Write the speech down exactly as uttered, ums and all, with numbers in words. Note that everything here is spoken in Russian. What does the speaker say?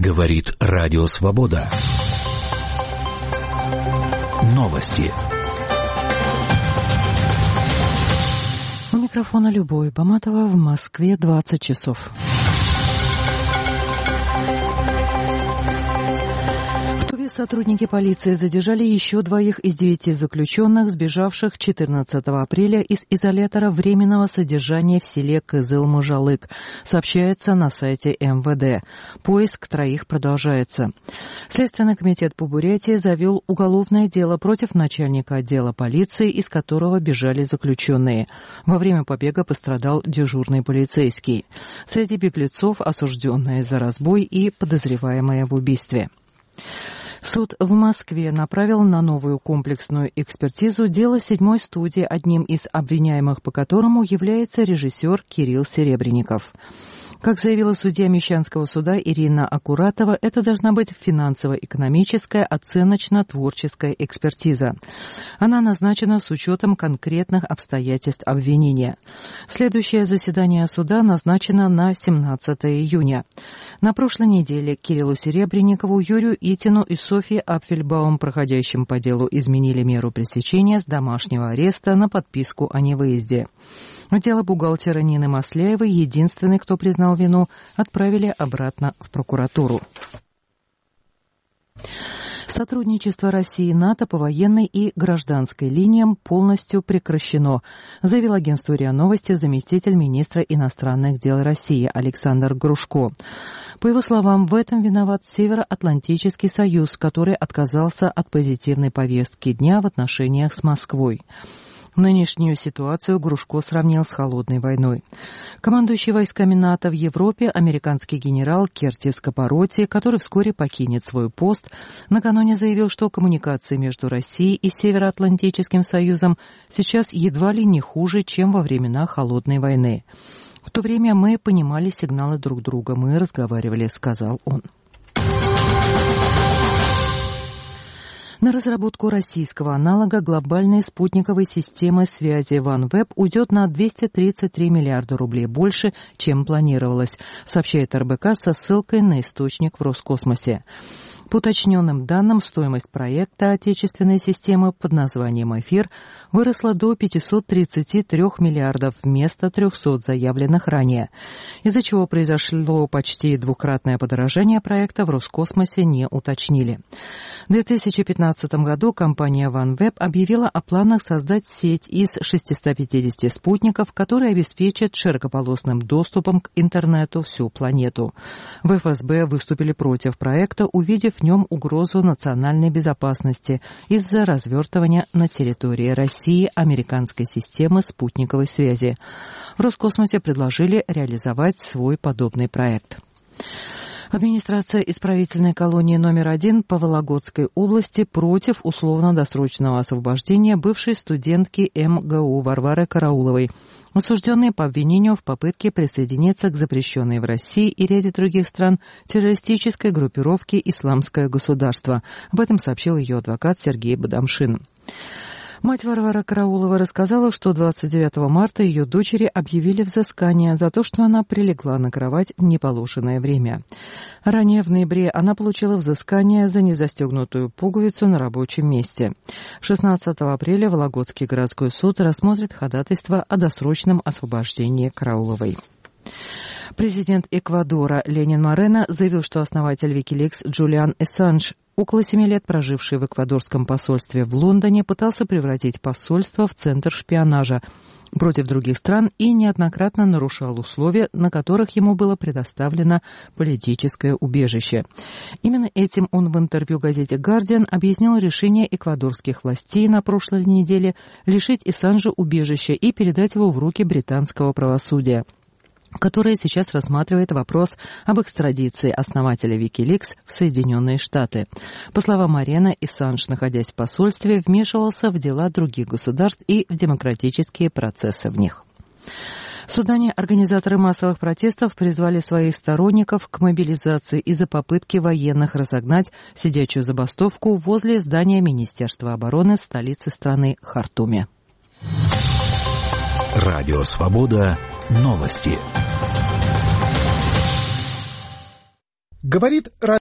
Говорит Радио Свобода. Новости. У микрофона Любовь Баматова, в Москве двадцать часов. Сотрудники полиции задержали еще двоих из девяти заключенных, сбежавших четырнадцатого апреля из изолятора временного содержания в селе Кызыл-Мужалык, сообщается на сайте эм вэ дэ. Поиск троих продолжается. Следственный комитет по Бурятии завел уголовное дело против начальника отдела полиции, из которого бежали заключенные. Во время побега пострадал дежурный полицейский. Среди беглецов осужденные за разбой и подозреваемые в убийстве. Суд в Москве направил на новую комплексную экспертизу дело седьмой студии, одним из обвиняемых по которому является режиссер Кирилл Серебренников. Как заявила судья Мещанского суда Ирина Акуратова, это должна быть финансово-экономическая, оценочно-творческая экспертиза. Она назначена с учетом конкретных обстоятельств обвинения. Следующее заседание суда назначено на семнадцатое июня. На прошлой неделе Кириллу Серебренникову, Юрию Итину и Софье Апфельбаум, проходящим по делу, изменили меру пресечения с домашнего ареста на подписку о невыезде. Дело бухгалтера Нины Масляевой, единственный, кто признал вину, отправили обратно в прокуратуру. Сотрудничество России и НАТО по военной и гражданской линиям полностью прекращено, заявил агентству РИА Новости заместитель министра иностранных дел России Александр Грушко. По его словам, в этом виноват Североатлантический союз, который отказался от позитивной повестки дня в отношениях с Москвой. Нынешнюю ситуацию Грушко сравнил с холодной войной. Командующий войсками НАТО в Европе, американский генерал Кертис Капороти, который вскоре покинет свой пост, накануне заявил, что коммуникации между Россией и Североатлантическим союзом сейчас едва ли не хуже, чем во времена холодной войны. В то время мы понимали сигналы друг друга, мы разговаривали, сказал он. На разработку российского аналога глобальной спутниковой системы связи OneWeb уйдет на двести тридцать три миллиарда рублей больше, чем планировалось, сообщает эр бэ ка со ссылкой на источник в Роскосмосе. По уточненным данным, стоимость проекта отечественной системы под названием «Эфир» выросла до пятьсот тридцать три миллиардов вместо трехсот заявленных ранее, из-за чего произошло почти двукратное подорожание проекта, в Роскосмосе не уточнили. В две тысячи пятнадцатом году компания OneWeb объявила о планах создать сеть из шестисот пятидесяти спутников, которые обеспечат широкополосным доступом к интернету всю планету. В эф эс бэ выступили против проекта, увидев в нем угрозу национальной безопасности из-за развертывания на территории России американской системы спутниковой связи. В Роскосмосе предложили реализовать свой подобный проект. Администрация исправительной колонии номер один по Вологодской области против условно-досрочного освобождения бывшей студентки эм гэ у Варвары Карауловой, осужденной по обвинению в попытке присоединиться к запрещенной в России и ряде других стран террористической группировке «Исламское государство». Об этом сообщил ее адвокат Сергей Бадамшин. Мать Варвара Караулова рассказала, что двадцать девятого марта ее дочери объявили взыскание за то, что она прилегла на кровать в неположенное время. Ранее в ноябре она получила взыскание за незастегнутую пуговицу на рабочем месте. шестнадцатого апреля Вологодский городской суд рассмотрит ходатайство о досрочном освобождении Карауловой. Президент Эквадора Ленин Морено заявил, что основатель Викиликс Джулиан Ассанж, около семи лет проживший в эквадорском посольстве в Лондоне, пытался превратить посольство в центр шпионажа против других стран и неоднократно нарушал условия, на которых ему было предоставлено политическое убежище. Именно этим он в интервью газете «Гардиан» объяснил решение эквадорских властей на прошлой неделе лишить Ассанжа убежища и передать его в руки британского правосудия, которая сейчас рассматривает вопрос об экстрадиции основателя Викиликс в Соединенные Штаты. По словам Морено, Ассанж, находясь в посольстве, вмешивался в дела других государств и в демократические процессы в них. В Судане организаторы массовых протестов призвали своих сторонников к мобилизации из-за попытки военных разогнать сидячую забастовку возле здания Министерства обороны в столице страны Хартуме. Радио Свобода. Новости. Говорит